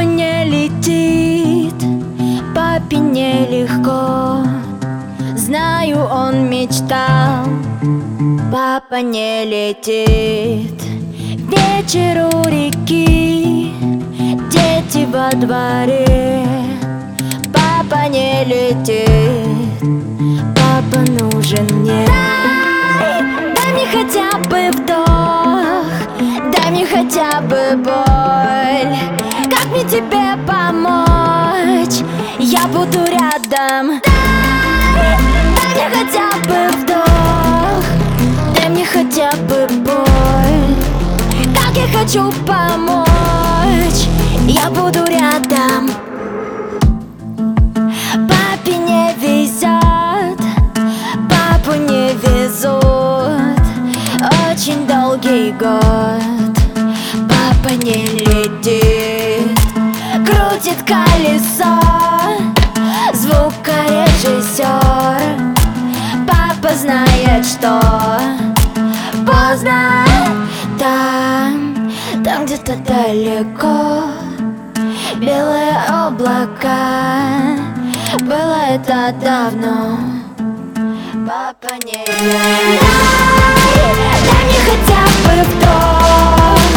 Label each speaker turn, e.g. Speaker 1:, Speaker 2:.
Speaker 1: не летит, папе нелегко. Знаю, он мечтал, папа не летит. Вечер у реки, дети во дворе. Папа не летит, папа нужен мне. Дай мне хотя бы вдох, дай мне хотя бы боль. Как мне тебе помочь? Я буду рядом. Дай мне хотя бы вдох, дай мне хотя бы боль. Как я хочу помочь, я буду рядом. Папе не везет, папу не везут. Очень долгий год, папа не летит. Крутит колесо звукорежиссер. Папа знает, что поздно. Там где-то далеко белые облака. Было это давно, папа не летит. Дай мне хотя бы вдох,